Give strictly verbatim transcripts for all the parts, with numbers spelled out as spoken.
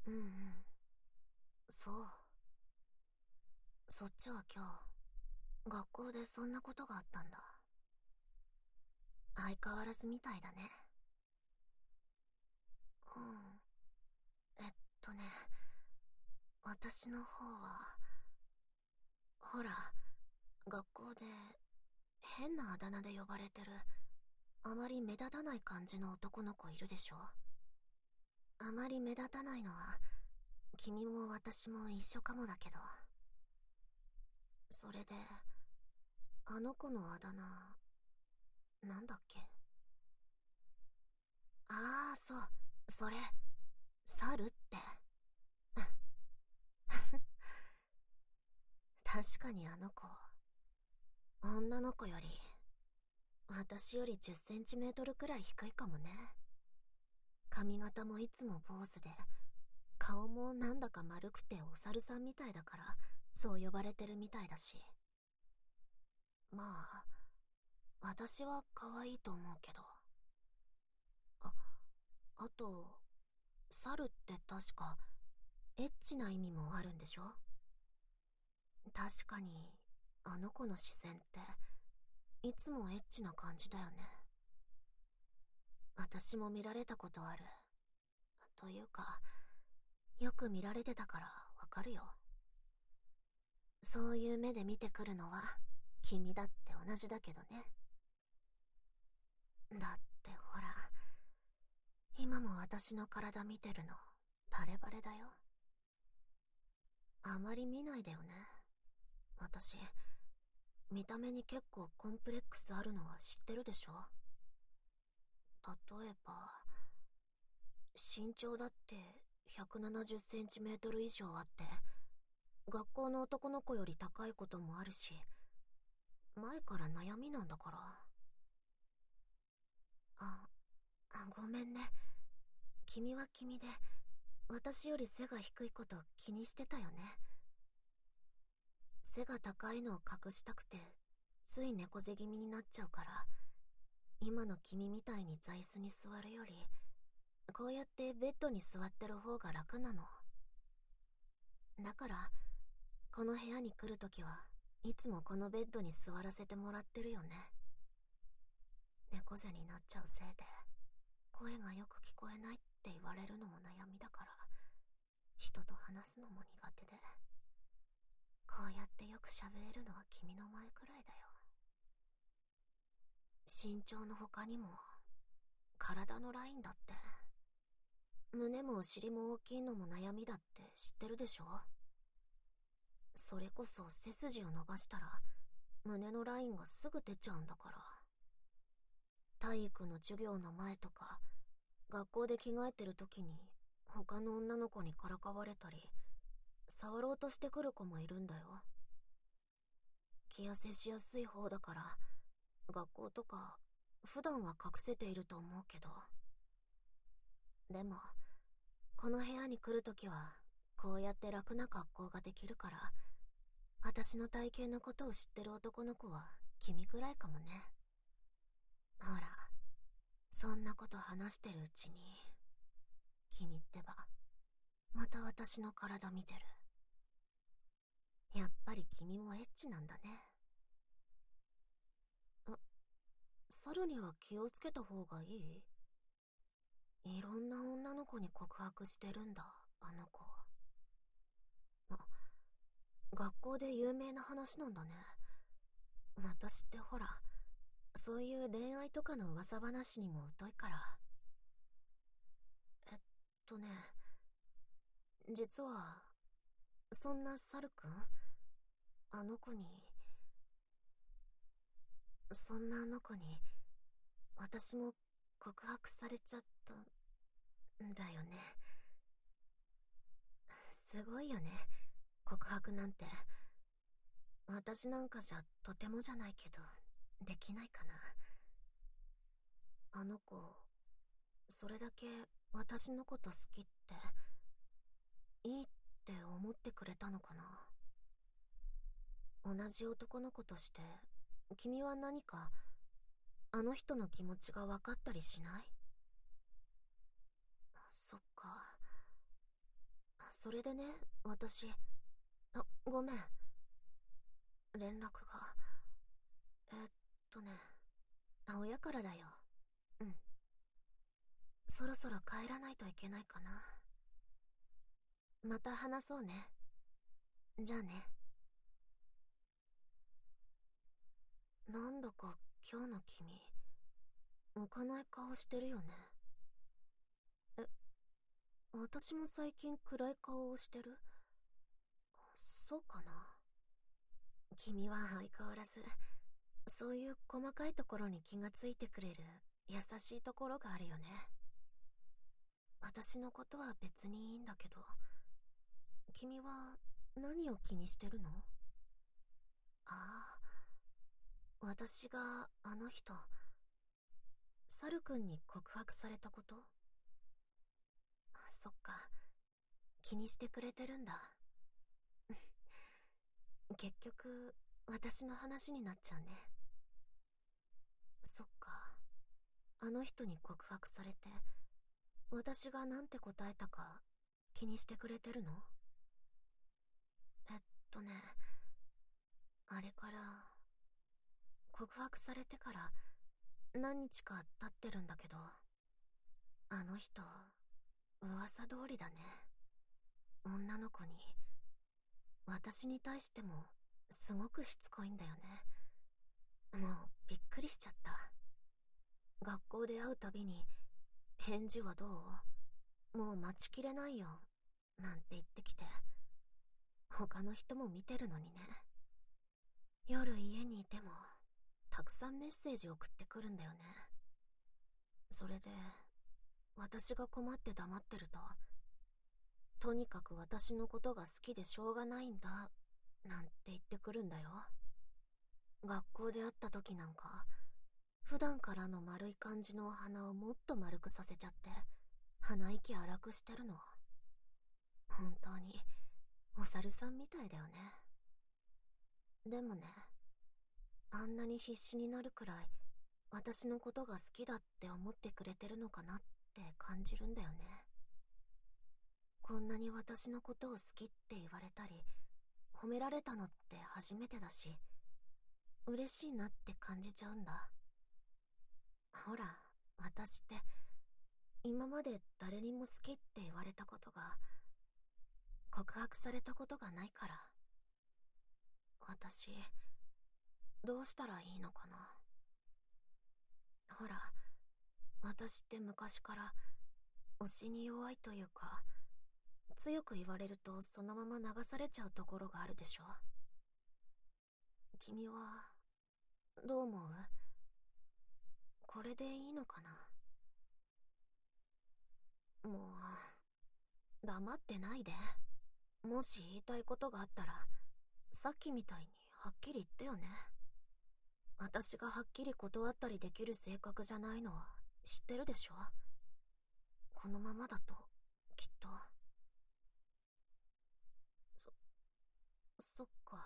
うんうん。そう。そっちは今日、学校でそんなことがあったんだ。相変わらずみたいだね。うん。えっとね、私の方は、ほら、学校で変なあだ名で呼ばれてる、あまり目立たない感じの男の子いるでしょ。あまり目立たないのは、君も私も一緒かもだけど。それで、あの子のあだ名、なんだっけ。ああ、そう、それ、猿って。確かにあの子、女の子より、私よりじゅっセンチメートルくらい低いかもね。髪型もいつも坊主で、顔もなんだか丸くてお猿さんみたいだから、そう呼ばれてるみたいだし。まあ、私は可愛いと思うけど。あ、あと、猿って確か、エッチな意味もあるんでしょ。確かに、あの子の視線って、いつもエッチな感じだよね。私も見られたことある。というか、よく見られてたからわかるよ。そういう目で見てくるのは、君だって同じだけどね。だってほら、今も私の体見てるの、バレバレだよ。あまり見ないでよね。私、見た目に結構コンプレックスあるのは知ってるでしょ。例えば、身長だってひゃくななじゅっセンチメートル以上あって、学校の男の子より高いこともあるし、前から悩みなんだから。あ、あ、ごめんね。君は君で、私より背が低いこと気にしてたよね。背が高いのを隠したくて、つい猫背気味になっちゃうから、今の君みたいに座椅子に座るより、こうやってベッドに座ってる方が楽なの。だから、この部屋に来るときはいつもこのベッドに座らせてもらってるよね。猫背になっちゃうせいで、声がよく聞こえないって言われるのも悩みだから、人と話すのも苦手で、こうやってよく喋れるのは君の前くらいだよ。身長の他にも、体のラインだって。胸もお尻も大きいのも悩みだって知ってるでしょ。それこそ背筋を伸ばしたら、胸のラインがすぐ出ちゃうんだから。体育の授業の前とか、学校で着替えてる時に、他の女の子にからかわれたり、触ろうとしてくる子もいるんだよ。気痩せしやすい方だから、学校とか、普段は隠せていると思うけど。でも、この部屋に来るときは、こうやって楽な格好ができるから、私の体型のことを知ってる男の子は君くらいかもね。ほら、そんなこと話してるうちに、君ってば、また私の体見てる。やっぱり君もエッチなんだね。あ、猿には気をつけた方がいい？いろんな女の子に告白してるんだ、あの子。あ、学校で有名な話なんだね。私ってほら、そういう恋愛とかの噂話にも疎いから。えっとね、実は、そんなサルくん、あの子に、そんなあの子に、私も告白されちゃったんだよね。すごいよね、告白なんて。私なんかじゃとてもじゃないけど、できないかな。あの子、それだけ私のこと好きって、いいって思ってくれたのかな。同じ男の子として、君は何か、あの人の気持ちが分かったりしない？そっか。 それでね、私、あ、ごめん。連絡が、えーっとね、あ、親からだよ。うん。そろそろ帰らないといけないかな。また話そうね。じゃあね。なんだか今日の君、浮かない顔してるよね。え、私も最近暗い顔をしてる？そうかな。君は相変わらず、そういう細かいところに気がついてくれる優しいところがあるよね。私のことは別にいいんだけど、君は何を気にしてるの？ああ、私があの人、サル君に告白されたこと？そっか、気にしてくれてるんだ。結局、私の話になっちゃうね。そっか、あの人に告白されて、私がなんて答えたか気にしてくれてるの？えっとね、あれから、告白されてから何日か経ってるんだけど、あの人、噂通りだね。女の子に、私に対してもすごくしつこいんだよね。もうびっくりしちゃった。学校で会うたびに、返事はどう？もう待ちきれないよ。なんて言ってきて、他の人も見てるのにね。夜家にいても、たくさんメッセージ送ってくるんだよね。それで、私が困って黙ってると、とにかく私のことが好きでしょうがないんだ、なんて言ってくるんだよ。学校で会った時なんか、普段からの丸い感じのお花をもっと丸くさせちゃって、鼻息荒くしてるの。本当に、お猿さんみたいだよね。でもね、あんなに必死になるくらい、私のことが好きだって思ってくれてるのかなって感じるんだよね。こんなに私のことを好きって言われたり、褒められたのって初めてだし、嬉しいなって感じちゃうんだ。ほら、私って、今まで誰にも好きって言われたことが、告白されたことがないから。私、どうしたらいいのかな。ほら、私って昔から推しに弱いというか、強く言われるとそのまま流されちゃうところがあるでしょ。君はどう思う？これでいいのかな。もう黙ってないで。もし言いたいことがあったらさっきみたいにはっきり言ってよね。私がはっきり断ったりできる性格じゃないのは知ってるでしょ。このままだときっと。そそっか。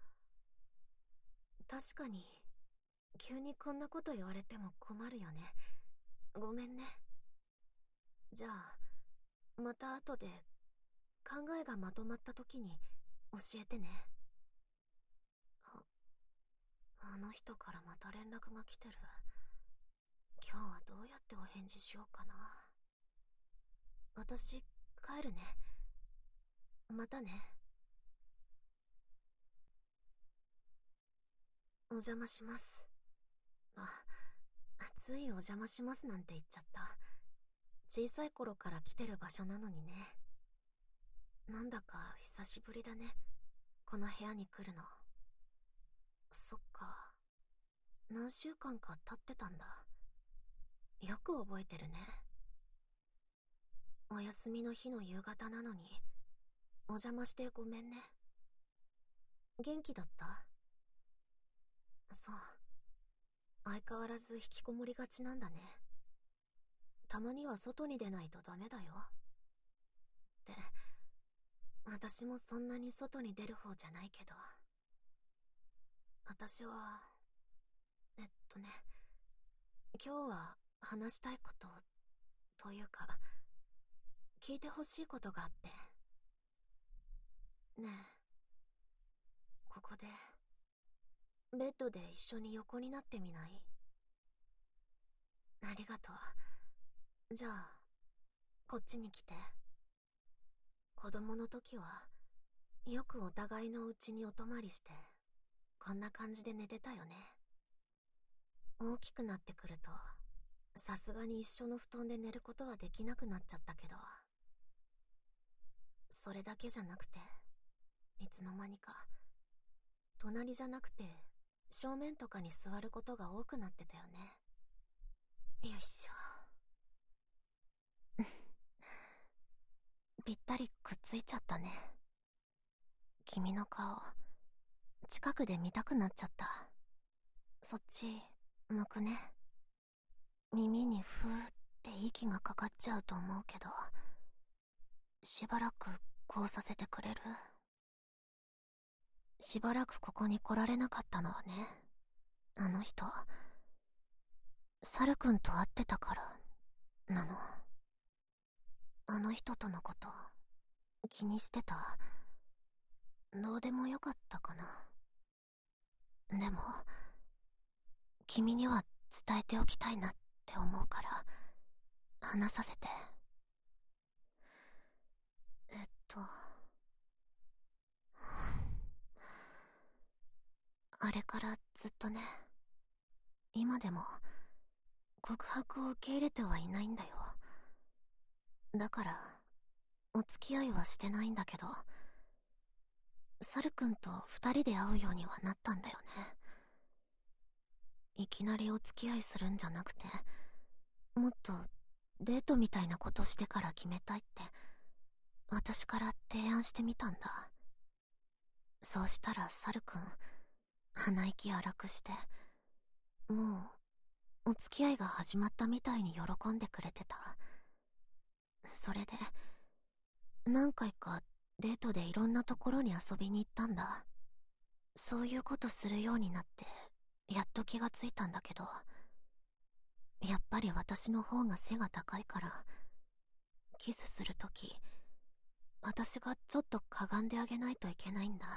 確かに急にこんなこと言われても困るよね。ごめんね。じゃあまた後で考えがまとまった時に教えてね。あ、あの人からまた連絡が来てる。今日はどうやってお返事しようかな。私帰るね。またね。お邪魔します。あ、ついお邪魔しますなんて言っちゃった。小さい頃から来てる場所なのにね。なんだか久しぶりだね、この部屋に来るの。そっか、何週間か経ってたんだ。よく覚えてるね。お休みの日の夕方なのにお邪魔してごめんね。元気だった？そう、相変わらず引きこもりがちなんだね。たまには外に出ないとダメだよ。って私もそんなに外に出る方じゃないけど、私はえっとね今日は話したいことというか聞いてほしいことがあって。 ねえ、ここでベッドで一緒に横になってみない？ありがとう。じゃあこっちに来て。子供の時はよくお互いの家にお泊まりしてこんな感じで寝てたよね。大きくなってくるとさすがに一緒の布団で寝ることはできなくなっちゃったけど、それだけじゃなくて、いつの間にか隣じゃなくて正面とかに座ることが多くなってたよね。よいしょ。ぴったりくっついちゃったね。君の顔近くで見たくなっちゃった。そっち向くね。耳にふーって息がかかっちゃうと思うけど、しばらくこうさせてくれる？しばらくここに来られなかったのはね、あの人サル君と会ってたからなの。あの人とのこと気にしてた？どうでもよかったかな。でも君には伝えておきたいなって思うから話させて。えっとあれからずっとね、今でも告白を受け入れてはいないんだよ。だからお付き合いはしてないんだけど、サル君と二人で会うようにはなったんだよね。いきなりお付き合いするんじゃなくて、もっとデートみたいなことしてから決めたいって私から提案してみたんだ。そうしたらサル君鼻息荒くして、もうお付き合いが始まったみたいに喜んでくれてた。それで何回かデートでいろんなところに遊びに行ったんだ。そういうことするようになってやっと気がついたんだけど、やっぱり私の方が背が高いからキスするとき私がちょっとかがんであげないといけないんだ。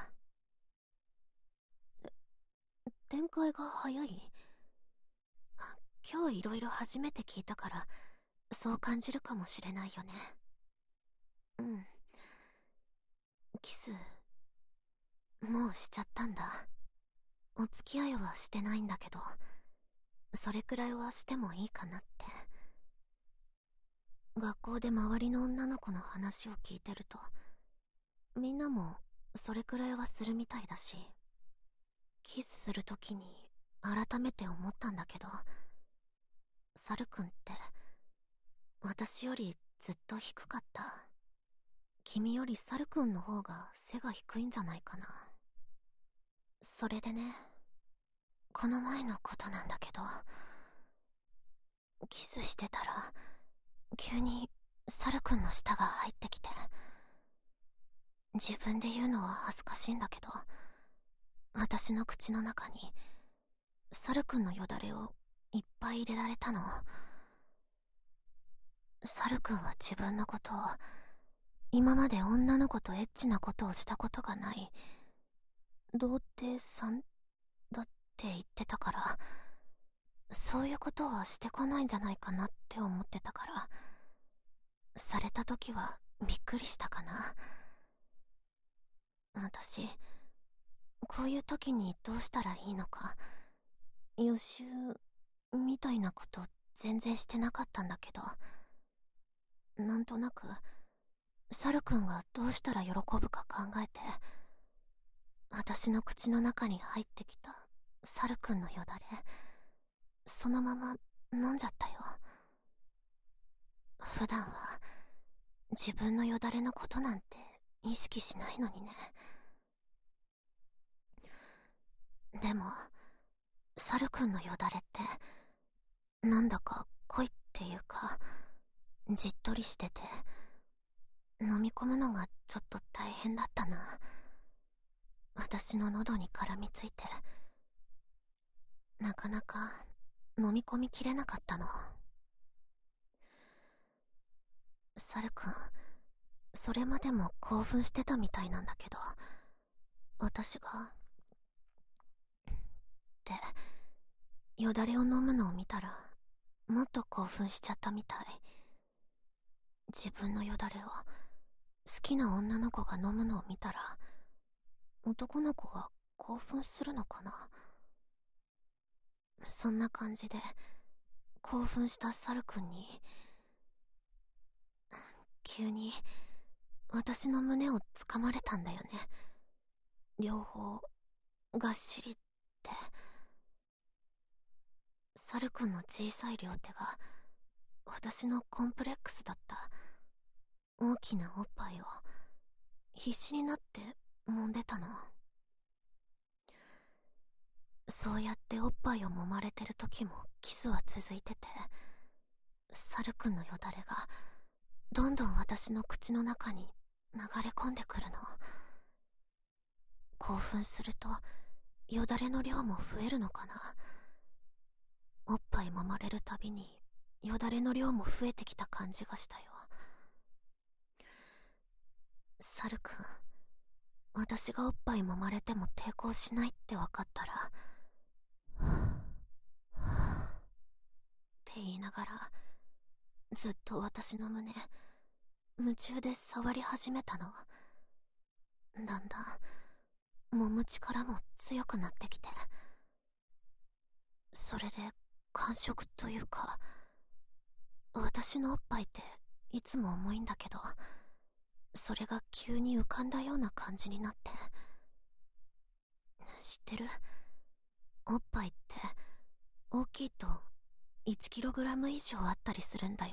展開が早い？今日いろいろ初めて聞いたからそう感じるかもしれないよね。うん、キスもうしちゃったんだ。お付き合いはしてないんだけど、それくらいはしてもいいかなって。学校で周りの女の子の話を聞いてるとみんなもそれくらいはするみたいだし、キスするときに改めて思ったんだけど、サル君って私よりずっと低かった。君よりサル君の方が背が低いんじゃないかな。それでね、この前のことなんだけど、キスしてたら急にサル君の舌が入ってきて、自分で言うのは恥ずかしいんだけど、私の口の中にサル君のよだれをいっぱい入れられたの。サル君は自分のことを今まで女の子とエッチなことをしたことがない童貞さんだって言ってたから、そういうことはしてこないんじゃないかなって思ってたから、された時はびっくりしたかな。私こういう時にどうしたらいいのか予習みたいなこと全然してなかったんだけど、なんとなくサル君がどうしたら喜ぶか考えて、私の口の中に入ってきたサル君のよだれそのまま飲んじゃったよ。普段は自分のよだれのことなんて意識しないのにね。でもサル君のよだれってなんだか濃いっていうかじっとりしてて、飲み込むのがちょっと大変だったな。私の喉に絡みついてなかなか飲み込みきれなかったの。サル君、そそれまでも興奮してたみたいなんだけど、私がでよだれを飲むのを見たらもっと興奮しちゃったみたい。自分のよだれを好きな女の子が飲むのを見たら男の子は興奮するのかな。そんな感じで興奮したサルくんに急に私の胸をつかまれたんだよね。両方がっしりって。サルくんの小さい両手が私のコンプレックスだった大きなおっぱいを必死になって揉んでたの。そうやっておっぱいを揉まれてる時もキスは続いてて、サルくんのよだれがどんどん私の口の中に流れ込んでくるの。興奮するとよだれの量も増えるのかな。おっぱい揉まれるたびによだれの量も増えてきた感じがしたよ。サルくん、私がおっぱい揉まれても抵抗しないって分かったらって言いながらずっと私の胸夢中で触り始めたの。だんだん揉む力も強くなってきて、それで感触というか、私のおっぱいっていつも重いんだけど、それが急に浮かんだような感じになって。知ってる？おっぱいって大きいといちキログラム以上あったりするんだよ。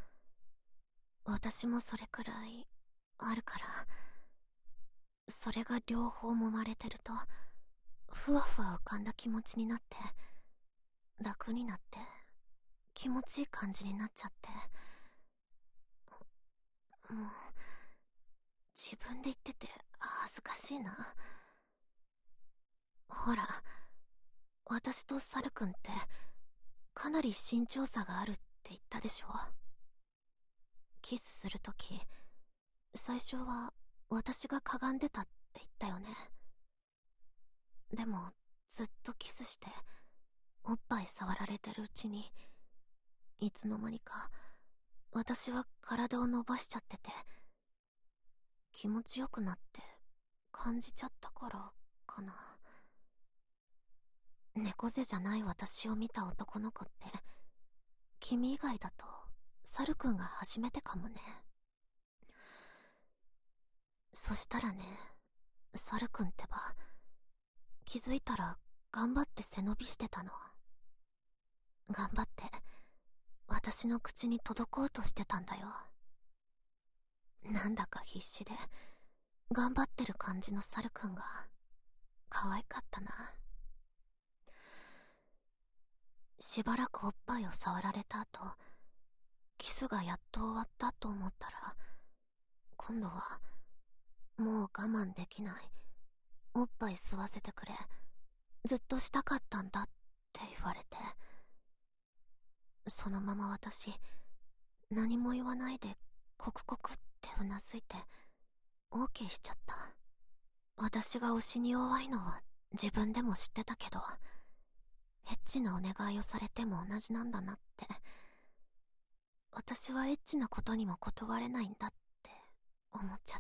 私もそれくらいあるから、それが両方揉まれてるとふわふわ浮かんだ気持ちになって、楽になって気持ちいい感じになっちゃって、もう自分で言ってて恥ずかしいな。ほら、私とサルくんってかなり身長差があるって言ったでしょ。キスするとき最初は私がかがんでたって言ったよね。でもずっとキスしておっぱい触られてるうちに、いつの間にか私は体を伸ばしちゃってて、気持ちよくなって感じちゃったからかな。猫背じゃない私を見た男の子って君以外だとサルくんが初めてかもね。そしたらね、サルくんってば気づいたら頑張って背伸びしてたの。頑張って私の口に届こうとしてたんだよ。なんだか必死で頑張ってる感じのサルくんが可愛かったな。しばらくおっぱいを触られた後、キスがやっと終わったと思ったら、今度はもう我慢できない、おっぱい吸わせてくれ、ずっとしたかったんだって言われて、そのまま私何も言わないでコクコクってうなずいて オーケー しちゃった。私が推しに弱いのは自分でも知ってたけど、エッチなお願いをされても同じなんだなって、私はエッチなことにも断れないんだって思っちゃった。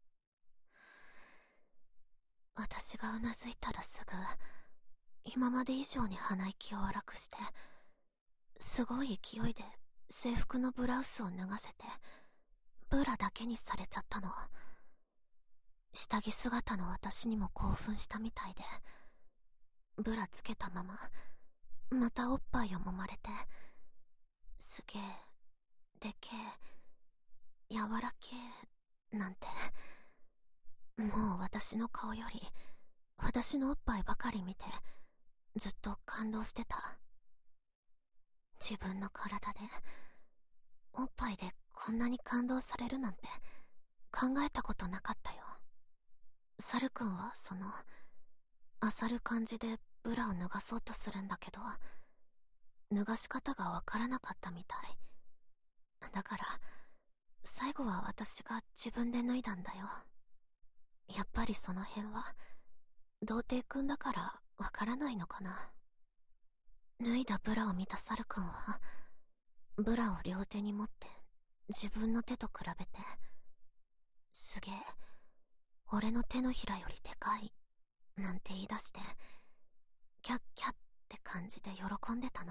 私がうなずいたらすぐ今まで以上に鼻息を荒くして、すごい勢いで制服のブラウスを脱がせてブラだけにされちゃったの。下着姿の私にも興奮したみたいで、ブラつけたまままたおっぱいを揉まれて、すげえでけえ柔らけえなんて、もう私の顔より私のおっぱいばかり見てずっと感動してた。自分の体でおっぱいでこんなに感動されるなんて考えたことなかったよ。サルくんはその漁る感じでブラを脱がそうとするんだけど、脱がし方がわからなかったみたいだから、 最後は私が自分で脱いだんだよ。やっぱりその辺は童貞くんだからわからないのかな。脱いだブラを見たサルくんはブラを両手に持って自分の手と比べて、すげえ、俺の手のひらよりでかいなんて言い出して、キャッキャッって感じで喜んでたの。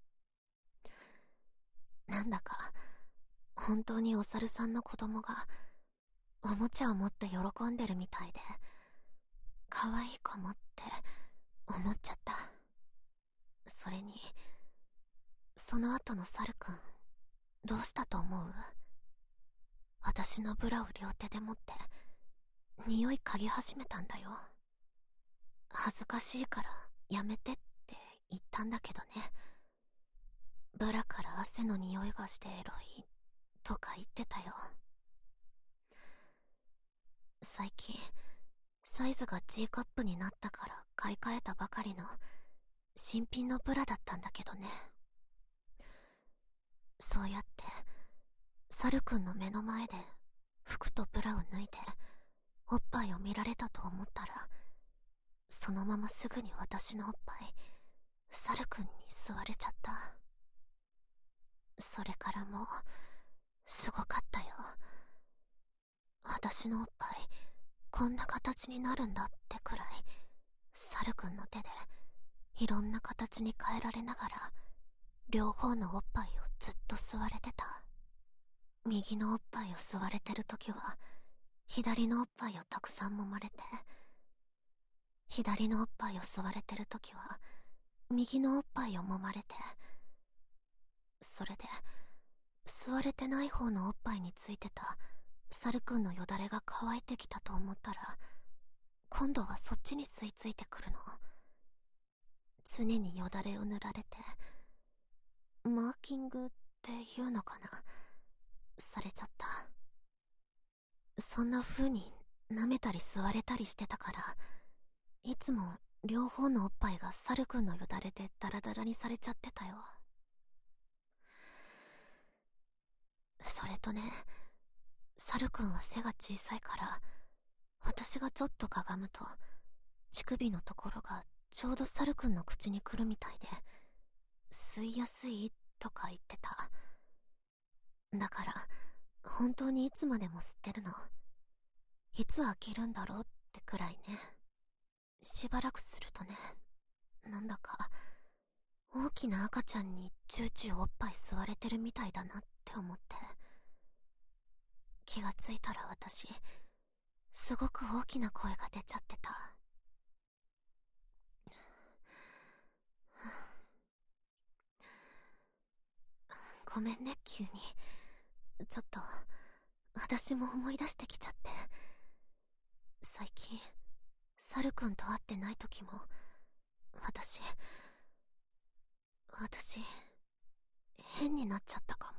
なんだか本当にお猿さんの子供がおもちゃを持って喜んでるみたいで、可愛いかもって思っちゃった。それにその後のサルくん、どうしたと思う？私のブラを両手で持って匂い嗅ぎ始めたんだよ。恥ずかしいからやめてって言ったんだけどね。ブラから汗の匂いがしてエロいとか言ってたよ。最近サイズが G カップになったから買い替えたばかりの新品のブラだったんだけどね。そうやってサルくんの目の前で服とブラを脱いでおっぱいを見られたと思ったら、そのまますぐに私のおっぱいサルくんに吸われちゃった。それからもうすごかったよ。私のおっぱいこんな形になるんだってくらい、サルくんの手でいろんな形に変えられながら両方のおっぱいをずっと吸われてた。右のおっぱいを吸われてるときは左のおっぱいをたくさん揉まれて、左のおっぱいを吸われてるときは右のおっぱいを揉まれて、それで吸われてない方のおっぱいについてたサルくんのよだれが乾いてきたと思ったら、今度はそっちに吸い付いてくるの。常によだれを塗られて、マーキングっていうのかな、されちゃった。そんな風に舐めたり吸われたりしてたから、いつも両方のおっぱいがサルくんのよだれでダラダラにされちゃってたよ。それとね、サルくんは背が小さいから、私がちょっとかがむと乳首のところがちょうどサルくんの口に来るみたいで、吸いやすいとか言ってた。だから本当にいつまでも吸ってるの。いつ飽きるんだろうってくらいね。しばらくするとね、なんだか大きな赤ちゃんにチューチューおっぱい吸われてるみたいだなって思って、気がついたら私すごく大きな声が出ちゃってた。ごめんね、急に。ちょっと私も思い出してきちゃって。最近サルくんと会ってない時も私私変になっちゃったか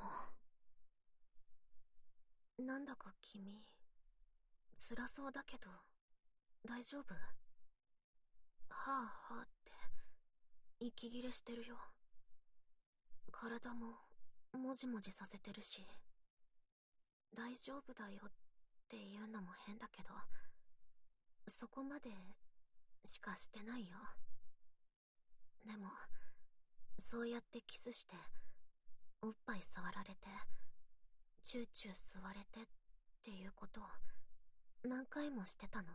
も。なんだか君辛そうだけど大丈夫？はあはあって息切れしてるよ。体ももじもじさせてるし。大丈夫だよっていうのも変だけど、そこまでしかしてないよ。でもそうやってキスしておっぱい触られてチューチュー吸われてっていうことを何回もしてたの。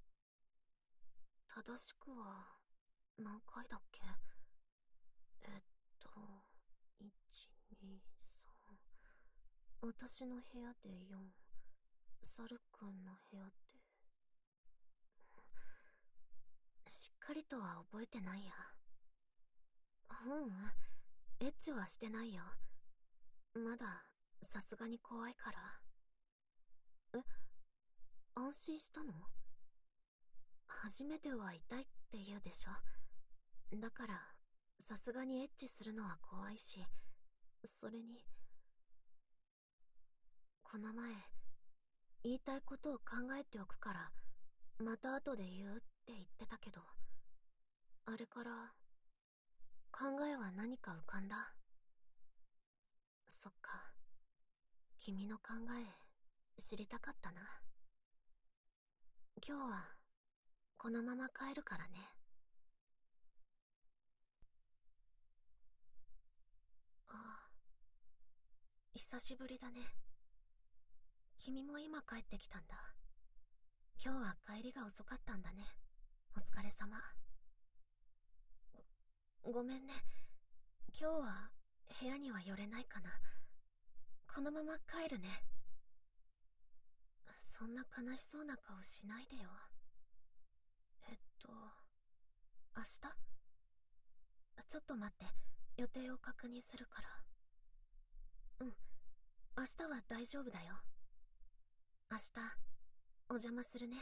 正しくは何回だっけ？えっといち、に、さん、私の部屋でよん、サルくんの部屋で。しっかりとは覚えてないや。うん、エッチはしてないよ。まださすがに怖いから。え、安心したの？初めては痛いって言うでしょ。だからさすがにエッチするのは怖いし、それにこの前言いたいことを考えておくからまた後で言うって言ってたけど、あれから考えは何か浮かんだ？そっか、 君の考え知りたかったな。今日はこのまま帰るからね。ああ、久しぶりだね。君も今帰ってきたんだ。今日は帰りが遅かったんだね。お疲れ様。ご、ごめんね。今日は部屋には寄れないかな。このまま帰るね。そんな悲しそうな顔しないでよ。えっと、明日？ちょっと待って、予定を確認するから。うん、明日は大丈夫だよ。明日、お邪魔するね。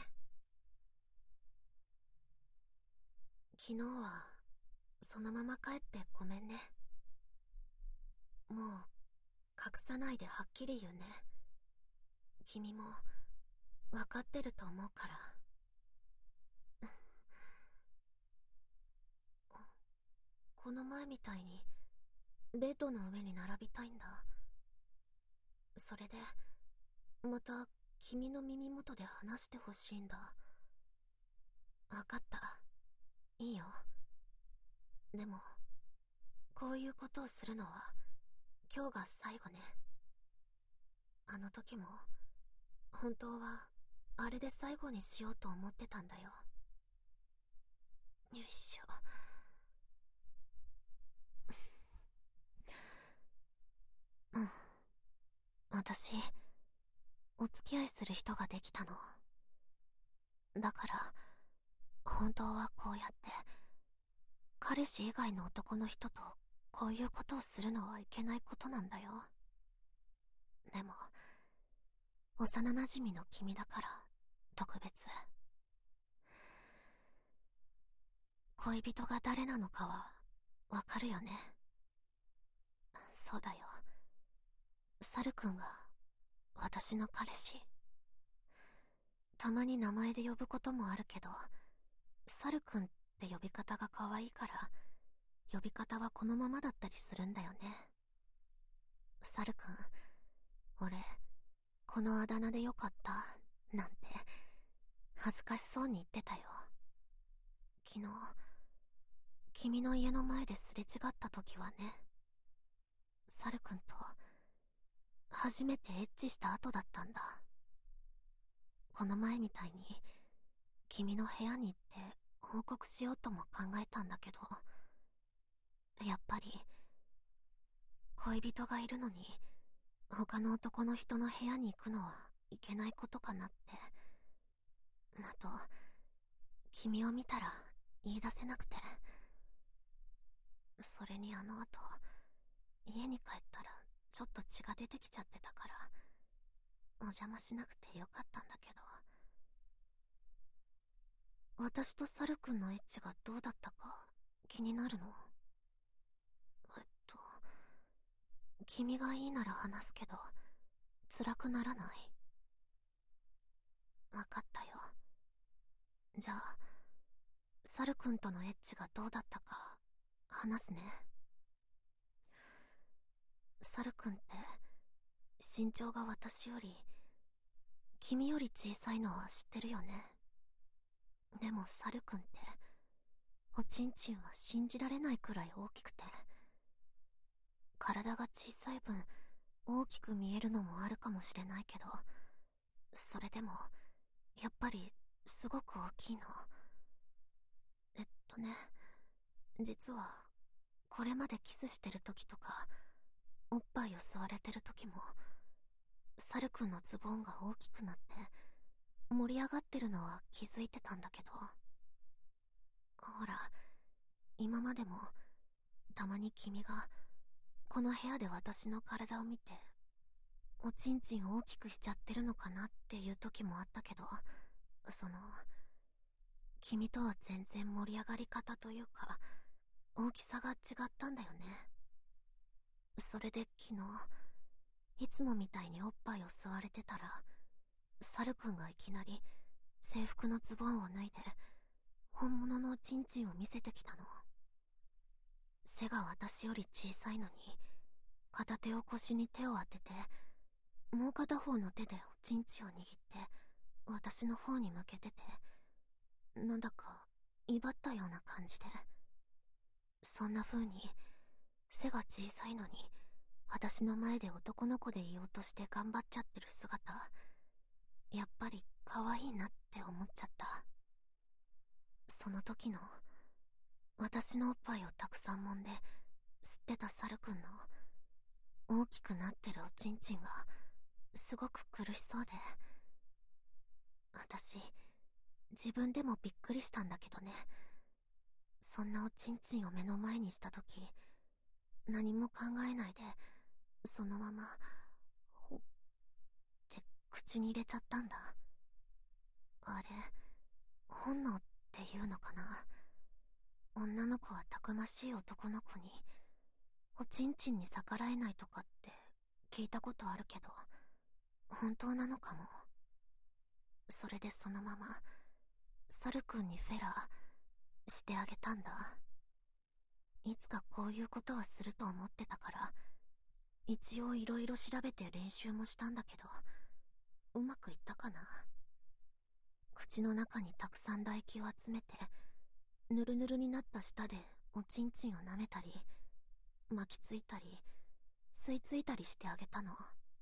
昨日は、そのまま帰ってごめんね。もう、隠さないではっきり言うね。君も、わかってると思うから。この前みたいに、ベッドの上に並びたいんだ。それで、また、君の耳元で話してほしいんだ。わかった。いいよ。でも、こういうことをするのは、今日が最後ね。あの時も、本当は、あれで最後にしようと思ってたんだよ。よいしょ。うん。私、お付き合いする人ができたの。だから、本当はこうやって、彼氏以外の男の人とこういうことをするのはいけないことなんだよ。でも、幼馴染の君だから、特別。恋人が誰なのかは、わかるよね。そうだよ。サルくんが、私の彼氏。たまに名前で呼ぶこともあるけど、サルくんって呼び方が可愛いから、呼び方はこのままだったりするんだよね。サルくん、俺、このあだ名でよかった、なんて、恥ずかしそうに言ってたよ。昨日、君の家の前ですれ違った時はね、サルくんと、初めてエッチした後だったんだ。この前みたいに、君の部屋に行って報告しようとも考えたんだけど、やっぱり、恋人がいるのに、他の男の人の部屋に行くのはいけないことかなって。あと、君を見たら言い出せなくて。それにあの後、家に帰ったらちょっと血が出てきちゃってたから、お邪魔しなくてよかったんだけど。私とサルくんのエッチがどうだったか気になるの？えっと、君がいいなら話すけど、辛くならない？わかったよ。じゃあ、サルくんとのエッチがどうだったか話すね。サルくんって身長が私より、君より小さいのは知ってるよね。でもサルくんっておちんちんは信じられないくらい大きくて、体が小さい分大きく見えるのもあるかもしれないけど、それでもやっぱりすごく大きいの。えっとね、実はこれまでキスしてる時とかおっぱいを吸われてる時も、サルくんのズボンが大きくなって盛り上がってるのは気づいてたんだけど、ほら、今までもたまに君がこの部屋で私の体を見ておちんちん大きくしちゃってるのかなっていう時もあったけど、その君とは全然盛り上がり方というか大きさが違ったんだよね。それで昨日、いつもみたいにおっぱいを吸われてたら、サルくんがいきなり制服のズボンを脱いで本物のおちんちんを見せてきたの。背が私より小さいのに、片手を腰に手を当ててもう片方の手でおちんちを握って私の方に向けてて、なんだか威張ったような感じで。そんな風に背が小さいのに私の前で男の子でいようとして頑張っちゃってる姿、やっぱり可愛いなって思っちゃった。その時の私のおっぱいをたくさん揉んで吸ってたサルくんの大きくなってるおちんちんがすごく苦しそうで、私自分でもびっくりしたんだけどね。そんなおちんちんを目の前にした時、何も考えないでそのままほって口に入れちゃったんだ。あれ、本能っていうのかな。女の子はたくましい男の子におちんちんに逆らえないとかって聞いたことあるけど、本当なのかも。それでそのままサルくんにフェラーしてあげたんだ。いつかこういうことはすると思ってたから、一応いろいろ調べて練習もしたんだけど、うまくいったかな。口の中にたくさん唾液を集めて、ぬるぬるになった舌でおちんちんを舐めたり巻きついたり吸い付いたりしてあげたの。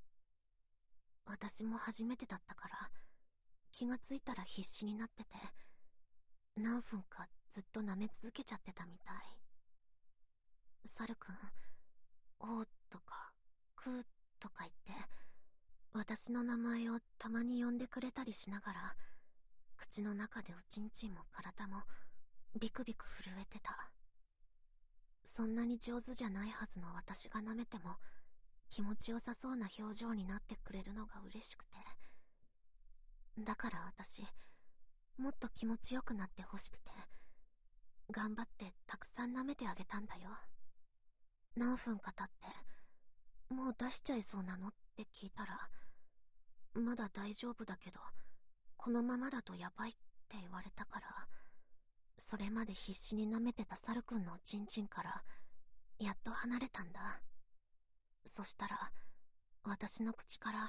私も初めてだったから気がついたら必死になってて、何分かずっと舐め続けちゃってたみたい。サルくん、おーとかくーとか言って私の名前をたまに呼んでくれたりしながら、口の中でおちんちんも体もビクビク震えてた。そんなに上手じゃないはずの私が舐めても気持ちよさそうな表情になってくれるのが嬉しくて、だから私もっと気持ちよくなってほしくて頑張ってたくさん舐めてあげたんだよ。何分か経ってもう出しちゃいそうなのって聞いたら、まだ大丈夫だけどこのままだとやばいって言われたから、それまで必死に舐めてたサルくんのおちんちんからやっと離れたんだ。そしたら私の口から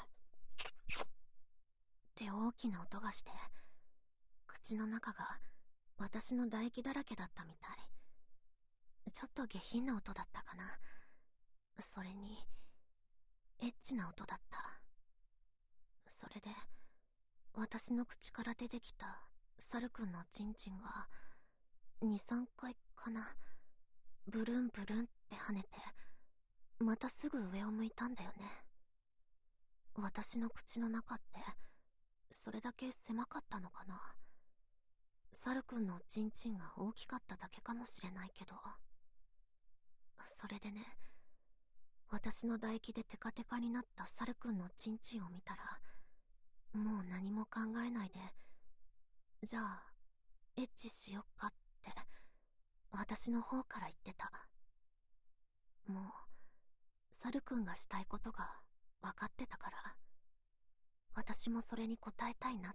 って大きな音がして、口の中が私の唾液だらけだったみたい。ちょっと下品な音だったかな。それにエッチな音だった。それで私の口から出てきたサルくんのチンチンがに、さんかいかな、ブルンブルンって跳ねてまたすぐ上を向いたんだよね。私の口の中ってそれだけ狭かったのかな。サルくんのチンチンが大きかっただけかもしれないけど、それでね、私の唾液でテカテカになったサルくんのチンチンを見たら、もう何も考えないで、じゃあエッチしよっかって私の方から言ってた。もうサルくんがしたいことが分かってたから、私もそれに応えたいなって。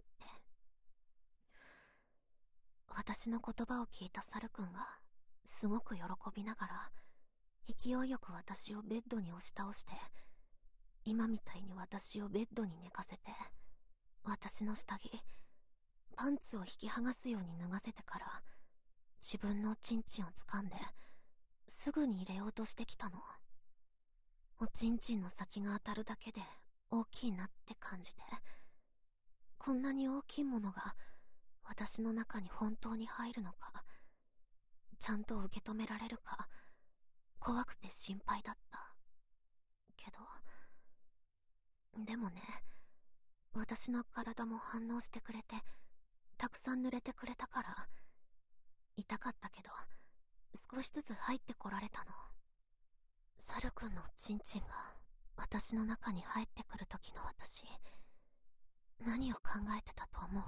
私の言葉を聞いたサルくんがすごく喜びながら勢いよく私をベッドに押し倒して、今みたいに私をベッドに寝かせて、私の下着パンツを引き剥がすように脱がせてから自分のおちんちんを掴んですぐに入れようとしてきたの。おちんちんの先が当たるだけで大きいなって感じて、こんなに大きいものが私の中に本当に入るのか、ちゃんと受け止められるか怖くて心配だったけど、でもね、私の体も反応してくれてたくさん濡れてくれたから、痛かったけど少しずつ入ってこられたの。サルくんのチンチンが私の中に入ってくる時の私、何を考えてたと思う？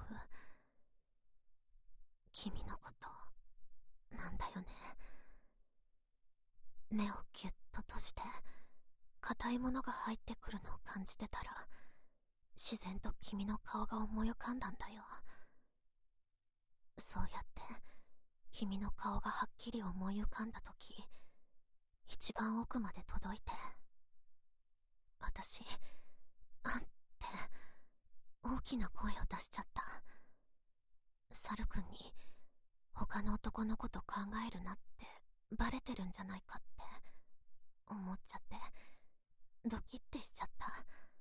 君のことなんだよね。目をキュッと閉じて硬いものが入ってくるのを感じてたら、自然と君の顔が思い浮かんだんだよ。そうやって君の顔がはっきり思い浮かんだ時、一番奥まで届いて、私あって大きな声を出しちゃった。サル君に他の男のこと考えるなってバレてるんじゃないかって思っちゃってドキッてしちゃった。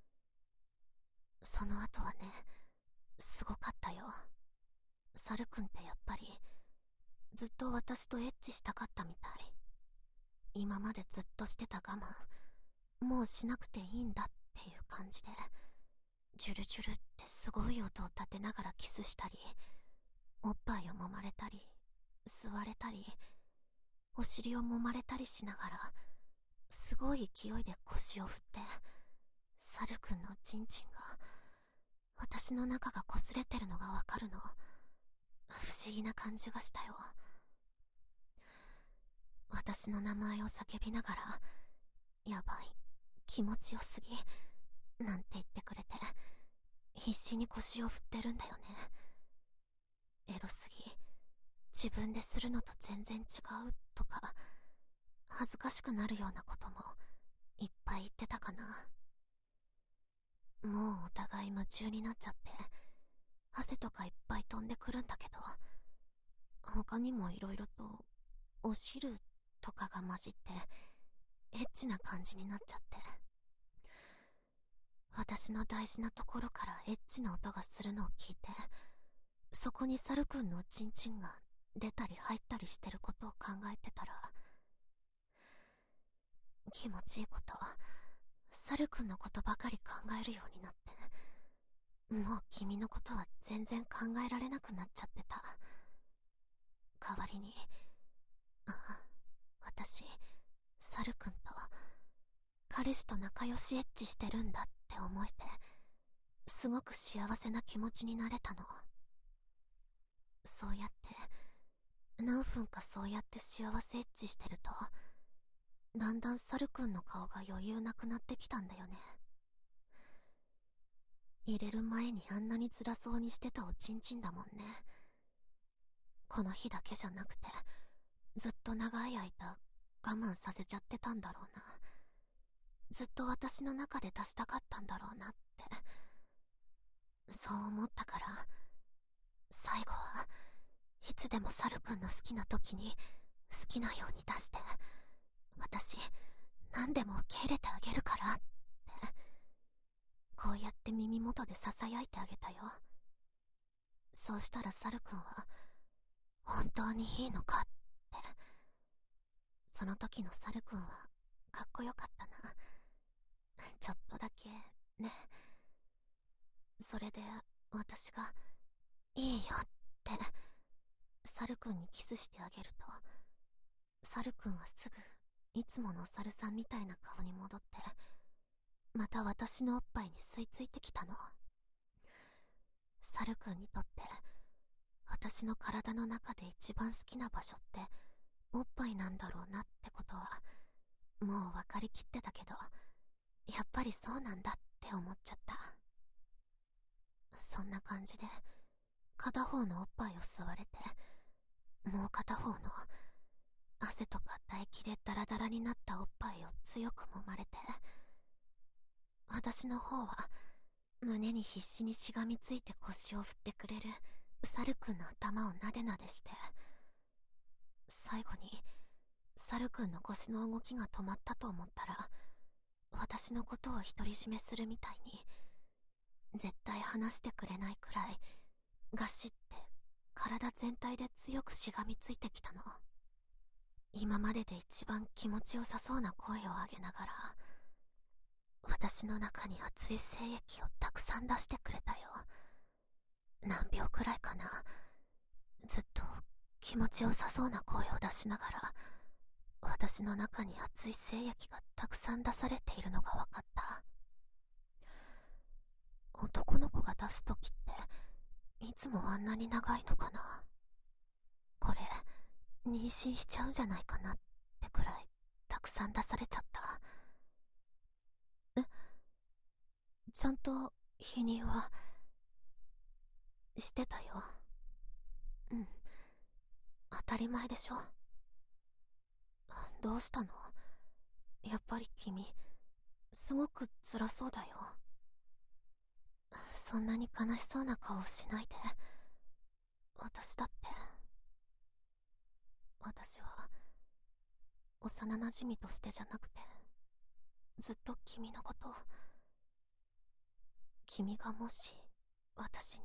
その後はね、すごかったよ。サル君ってやっぱりずっと私とエッチしたかったみたい。今までずっとしてた我慢もうしなくていいんだっていう感じで、ジュルジュルってすごい音を立てながらキスしたり、おっぱいを揉まれたり吸われたり、お尻を揉まれたりしながらすごい勢いで腰を振って、サル君のチンチンが私の中が擦れてるのがわかるの。不思議な感じがしたよ。私の名前を叫びながら、やばい、気持ちよすぎなんて言ってくれて、必死に腰を振ってるんだよね。エロすぎ、自分でするのと全然違うとか、恥ずかしくなるようなこともいっぱい言ってたかな。もうお互い夢中になっちゃって、汗とかいっぱい飛んでくるんだけど、他にもいろいろとお汁とかが混じってエッチな感じになっちゃって、私の大事なところからエッチな音がするのを聞いて、そこにサル君のチンチンが出たり入ったりしてることを考えてたら、気持ちいいこと、サル君のことばかり考えるようになって、もう君のことは全然考えられなくなっちゃってた。代わりに、ああ、私サル君と彼氏と仲良しエッチしてるんだって思えて、すごく幸せな気持ちになれたの。そうやって何分かそうやって幸せエッチしてると、だんだんサル君の顔が余裕なくなってきたんだよね。入れる前にあんなに辛そうにしてたおちんちんだもんね。この日だけじゃなくてずっと長い間我慢させちゃってたんだろうな。ずっと私の中で出したかったんだろうなって、そう思ったから、最後はいつでもサル君の好きな時に好きなように出して、私何でも受け入れてあげるからってこうやって耳元でささやいてあげたよ。そうしたらサル君は本当にいいのかって。その時のサル君はかっこよかったな、ちょっとだけね。それで私がいいよってサル君にキスしてあげると、サル君はすぐいつものサルさんみたいな顔に戻って、また私のおっぱいに吸い付いてきたの。サル君にとって私の体の中で一番好きな場所っておっぱいなんだろうなってことはもう分かりきってたけど、やっぱりそうなんだって思っちゃった。そんな感じで片方のおっぱいを吸われて、もう片方の汗とか唾液でダラダラになったおっぱいを強く揉まれて、私の方は胸に必死にしがみついて腰を振ってくれるサル君の頭をなでなでして、最後にサル君の腰の動きが止まったと思ったら、私のことを独り占めするみたいに絶対話してくれないくらいガシって体全体で強くしがみついてきたの。今までで一番気持ちよさそうな声を上げながら、私の中に熱い精液をたくさん出してくれたよ。何秒くらいかな。ずっと気持ちよさそうな声を出しながら、私の中に熱い精液がたくさん出されているのが分かった。男の子が出すときっていつもあんなに長いのかな。これ妊娠しちゃうんじゃないかなってくらいたくさん出されちゃった。え、ちゃんと否認はしてたよ。うん、当たり前でしょ。どうしたの？やっぱり君すごく辛そうだよ。 そんなに悲しそうな顔しないで。私だって、私は幼馴染としてじゃなくて、ずっと君のこと、君がもし私に、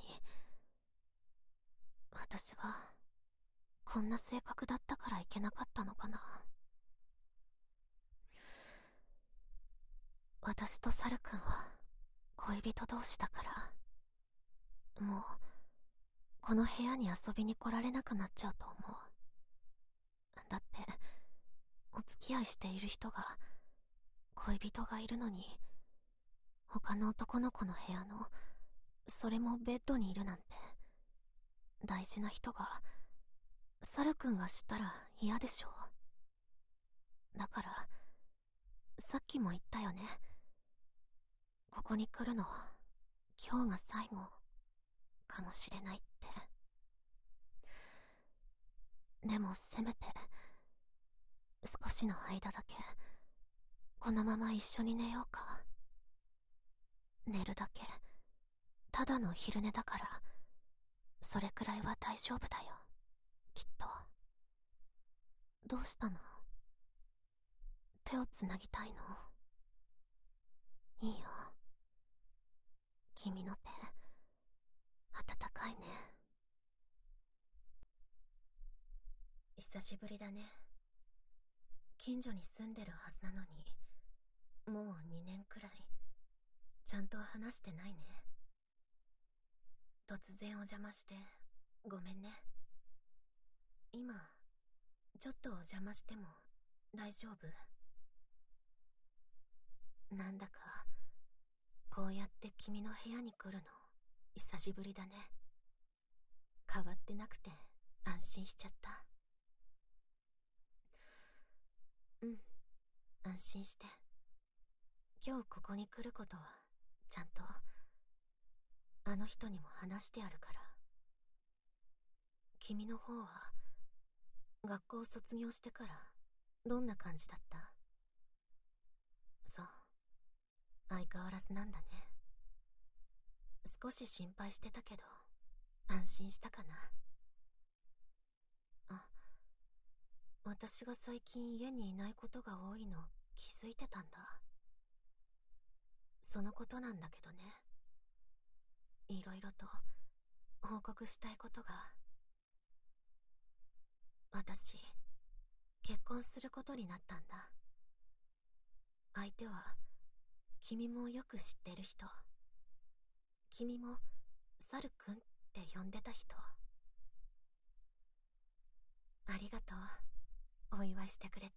私がこんな性格だったからいけなかったのかな。私とサル君は恋人同士だから、もうこの部屋に遊びに来られなくなっちゃうと思う。だってお付き合いしている人が恋人がいるのに、他の男の子の部屋の、それもベッドにいるなんて、大事な人が、サル君が知ったら嫌でしょ。だからさっきも言ったよね、ここに来るのは今日が最後かもしれないって。でもせめて少しの間だけこのまま一緒に寝ようか。寝るだけ、ただの昼寝だから、それくらいは大丈夫だよ、きっと。どうしたの？手をつなぎたいの？いいよ、君の手温かいね。久しぶりだね。近所に住んでるはずなのに、もうにねんくらいちゃんと話してないね。突然お邪魔してごめんね。今ちょっとお邪魔しても大丈夫？なんだかこうやって君の部屋に来るの久しぶりだね。変わってなくて安心しちゃった。うん、安心して。今日ここに来ることはちゃんとあの人にも話してあるから。君の方は学校を卒業してからどんな感じだった？そう、相変わらずなんだね。少し心配してたけど安心したかな。あ、私が最近家にいないことが多いの気づいてたんだ。そのことなんだけどね、いろいろと報告したいことが。私結婚することになったんだ。相手は君もよく知ってる人。君もサル君って呼んでた人。ありがとう、お祝いしてくれて。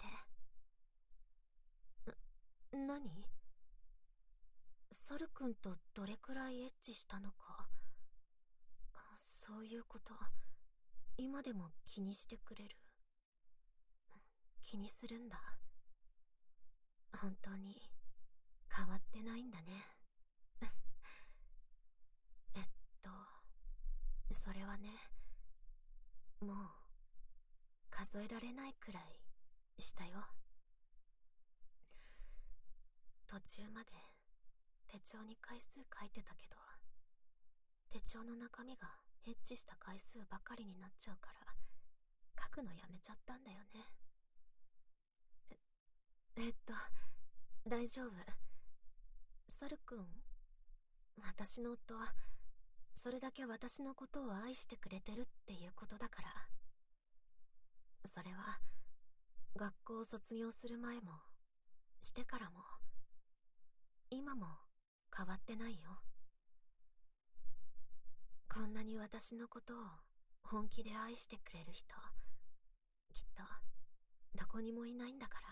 な、何？サル君とどれくらいエッチしたのか、そういうこと今でも気にしてくれる？気にするんだ。本当に変わってないんだね。えっとそれはね、もう数えられないくらいしたよ。途中まで手帳に回数書いてたけど、手帳の中身がエッチした回数ばかりになっちゃうから書くのやめちゃったんだよね。え、えっと大丈夫。サル君、私の夫はそれだけ私のことを愛してくれてるっていうことだから。それは学校を卒業する前もしてからも今も変わってないよ。こんなに私のことを本気で愛してくれる人、きっとどこにもいないんだから。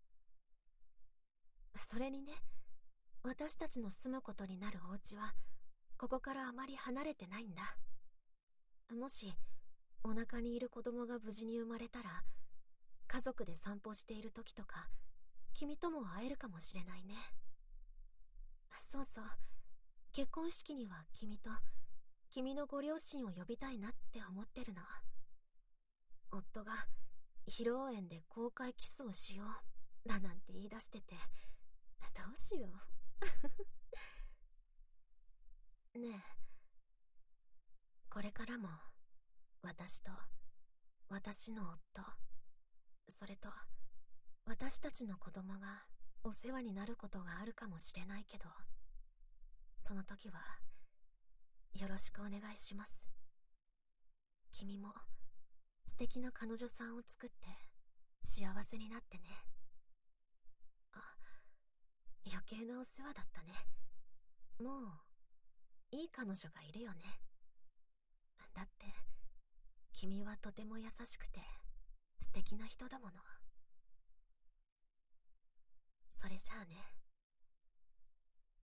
それにね、私たちの住むことになるお家はここからあまり離れてないんだ。もしお腹にいる子供が無事に生まれたら、家族で散歩している時とか君とも会えるかもしれないね。そうそう、結婚式には君と君のご両親を呼びたいなって思ってるの。夫が披露宴で公開キスをしようだなんて言い出してて、どうしようねえ、これからも私と私の夫、それと私たちの子供がお世話になることがあるかもしれないけど、その時はよろしくお願いします。君も素敵な彼女さんを作って幸せになってね。あ、余計なお世話だったね。もういい彼女がいるよね。だって君はとても優しくて素敵な人だもの。それじゃあね。